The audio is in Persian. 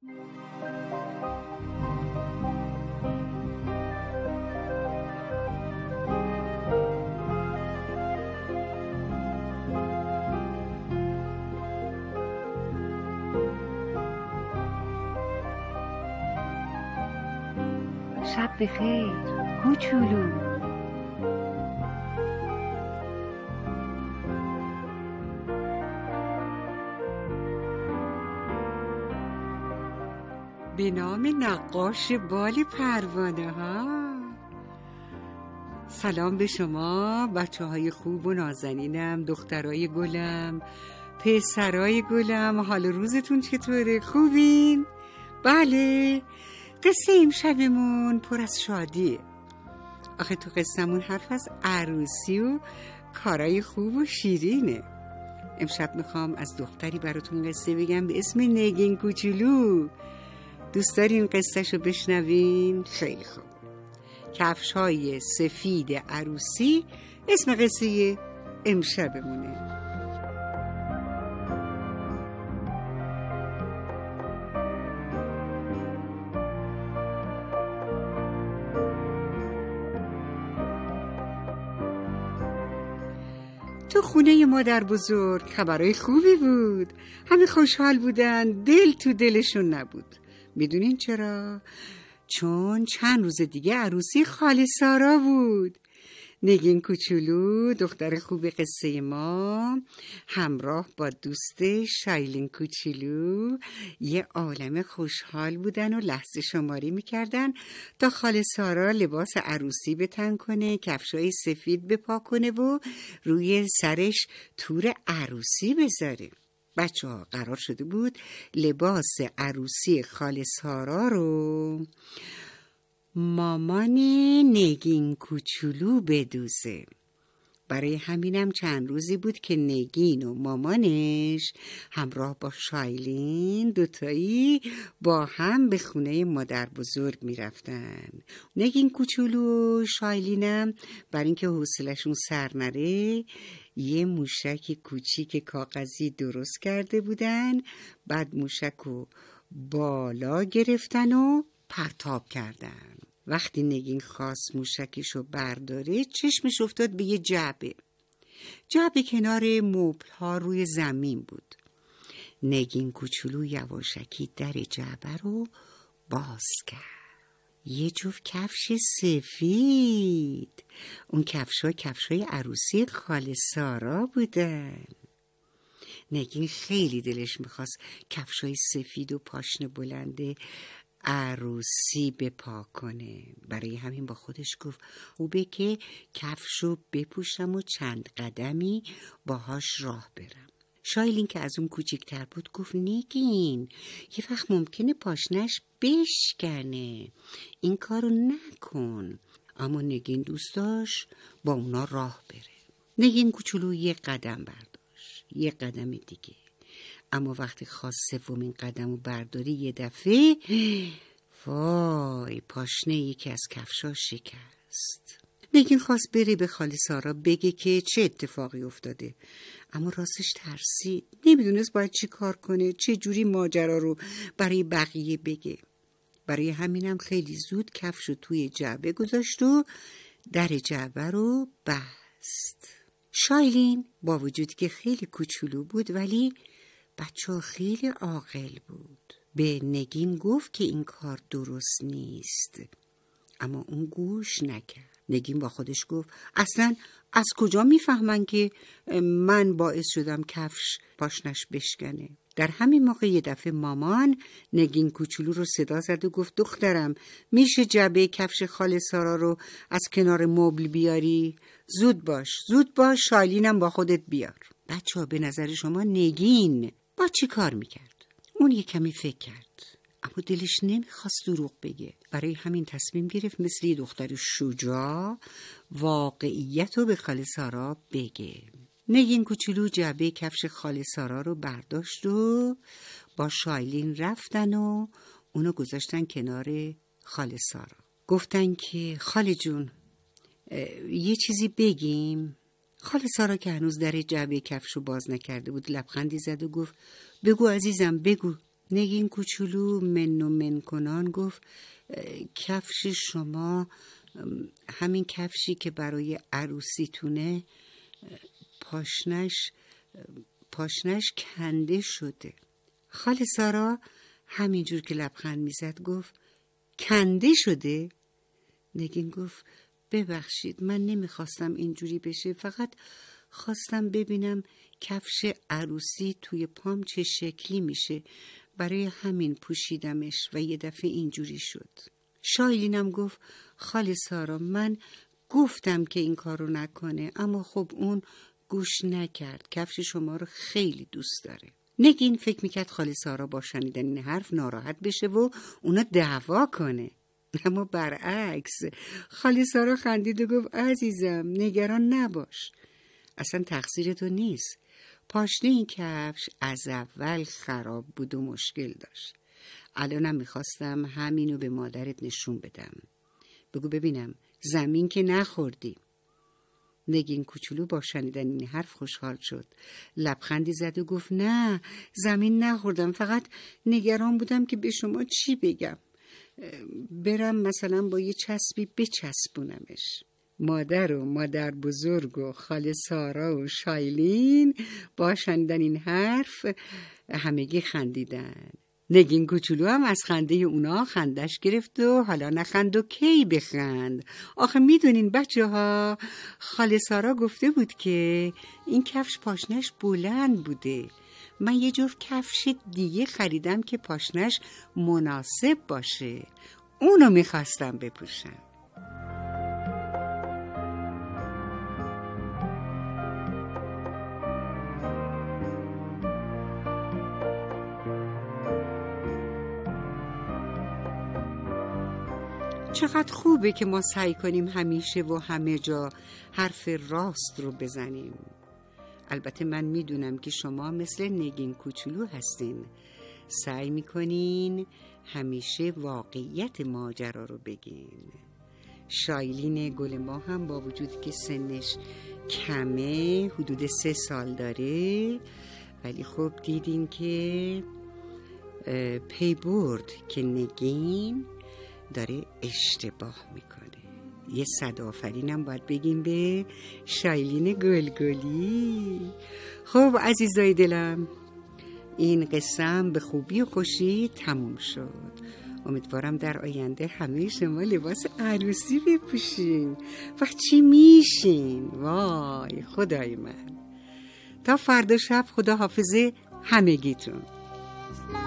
شب بخیر کوچولو. به نام نقاش بال پروانه ها. سلام به شما بچه های خوب و نازنینم، دخترای گلم، پسرای گلم. حال روزتون چطوره؟ خوبین؟ بله، قصه امشبمون پر از شادیه. آخه تو قصه‌مون حرف از عروسی و کارای خوب و شیرینه. امشب میخوام از دختری براتون قصه بگم به اسم نگین کوچولو. دوست دارین قصهشو بشنوین؟ خیلی خوب. کفش‌های سفید عروسی اسم قصه امشبمونه. تو خونه مادر بزرگ خبرای خوبی بود. همه خوشحال بودن، دل تو دلشون نبود. میدونین چرا؟ چون چند روز دیگه عروسی خاله سارا بود. نگین کوچولو، دختر خوب قصه ما، همراه با دوستش شایلین کوچولو یه عالم خوشحال بودن و لحظه شماری میکردن تا خاله سارا لباس عروسی به تن کنه، کفشای سفید بپا کنه و روی سرش تور عروسی بذاره. بچه ها قرار شده بود لباس عروسی خاله سارا رو مامان نگین کوچولو بدوزه. برای همینم چند روزی بود که نگین و مامانش همراه با شایلین دوتایی با هم به خونه مادر بزرگ می رفتن. نگین کوچولو و شایلینم برای اینکه حوصله‌شون سر نره یه موشک کوچیک کاغذی درست کرده بودن. بعد موشک رو بالا گرفتن و پرتاب کردن. وقتی نگین خواست موشکشو برداره چشمش افتاد به یه جعبه. جعبه کنار مبل‌ها روی زمین بود. نگین کوچولو یواشکی در جعبه رو باز کرد. یه جفت کفش سفید. اون کفشای عروسی خاله سارا بودن. نگین خیلی دلش میخواست کفشای سفید و پاشنه بلنده عروسی بپا کنه. برای همین با خودش گفت خوبه که کفشو بپوشم و چند قدمی باهاش راه برم. شایلین که از اون کوچیک‌تر بود گفت نگین یه وقت ممکنه پاشنش بشکنه، این کارو نکن. اما نگین دوست داشت با اونا راه بره. نگین کوچولو یه قدم برداشت، یه قدم دیگه. اما وقتی خواست سومین قدم رو برداری یه دفعه وای، پاشنه یکی از کفشا شکست. نگین خواست بره به خاله سارا بگه که چه اتفاقی افتاده، اما راستش ترسید. نمیدونست باید چی کار کنه، چه جوری ماجرا رو برای بقیه بگه. برای همینم خیلی زود کفشو توی جعبه گذاشت و در جعبه رو بست. شایلین با وجودی که خیلی کوچولو بود ولی بچه خیلی عاقل بود. به نگین گفت که این کار درست نیست، اما اون گوش نکرد. نگین با خودش گفت اصلا از کجا میفهمن که من باعث شدم کفش پاشنش بشکنه؟ در همین موقع یه دفعه مامان نگین کوچولو رو صدا زد و گفت دخترم میشه جعبه کفش خاله سارا رو از کنار مبل بیاری؟ زود باش، شایلینم با خودت بیار. بچه‌ها به نظر شما نگین با چی کار میکرد؟ اون یه کمی فکر کرد، اما دلش نمیخواست دروغ بگه. برای همین تصمیم گرفت مثل یه دختر شجاع واقعیت رو به خاله سارا بگه. نگین کوچولو جعبه کفش خاله سارا رو برداشت و با شایلین رفتن و اونو گذاشتن کنار خاله سارا. گفتن که خاله جون یه چیزی بگیم؟ خاله سارا که هنوز در جعبه کفشو باز نکرده بود لبخندی زد و گفت بگو عزیزم بگو، نگین کوچولو من و من کنان گفت کفش شما همین کفشی که برای عروسیتونه پاشنش کنده شده. خاله سارا همینجور که لبخند میزد گفت کنده شده؟ نگین گفت ببخشید من نمیخواستم اینجوری بشه، فقط خواستم ببینم کفش عروسی توی پام چه شکلی میشه، برای همین پوشیدمش و یه دفعه اینجوری شد. شایلینم گفت خاله سارا من گفتم که این کارو نکنه، اما خب اون گوش نکرد، کفش شما رو خیلی دوست داره. نگین فکر میکرد خاله سارا با شنیدن این حرف ناراحت بشه و اونا دعوا کنه، اما برعکس خاله سارا خندید و گفت عزیزم نگران نباش، اصلا تقصیر تو نیست، پاشنه این کفش از اول خراب بود و مشکل داشت، الانم میخواستم همینو به مادرت نشون بدم، بگو ببینم زمین که نخوردی. نگین کوچولو با شنیدن این حرف خوشحال شد، لبخندی زد و گفت نه زمین نخوردم، فقط نگران بودم که به شما چی بگم، برم مثلا با یه چسبی بچسبونمش. مادر و مادر بزرگ و خاله سارا و شایلین با شنیدن این حرف همگی خندیدن. نگین کوچولو هم از خنده اونا خندش گرفت و حالا نخند و کی بخند. آخه میدونین بچه ها، خاله سارا گفته بود که این کفش پاشنش بلند بوده، من یه جفت کفش دیگه خریدم که پاشنش مناسب باشه، اونو میخواستم بپوشم. چقدر خوبه که ما سعی کنیم همیشه و همه جا حرف راست رو بزنیم. البته من میدونم که شما مثل نگین کوچولو هستین، سعی میکنین همیشه واقعیت ماجرا رو بگین. شایلین گل ما هم با وجود که سنش کمه، حدود 3 سال داره، ولی خب دیدین که پی برد که نگین داره اشتباه میکنه. یه صد آفرینم باید بگیم به شایلین گلگلی. خب عزیزای دلم، این قصه‌ام به خوبی و خوشی تموم شد. امیدوارم در آینده همه شما لباس عروسی بپوشین و چی میشین. وای خدای من، تا فردا شب خدا حافظ همگیتون.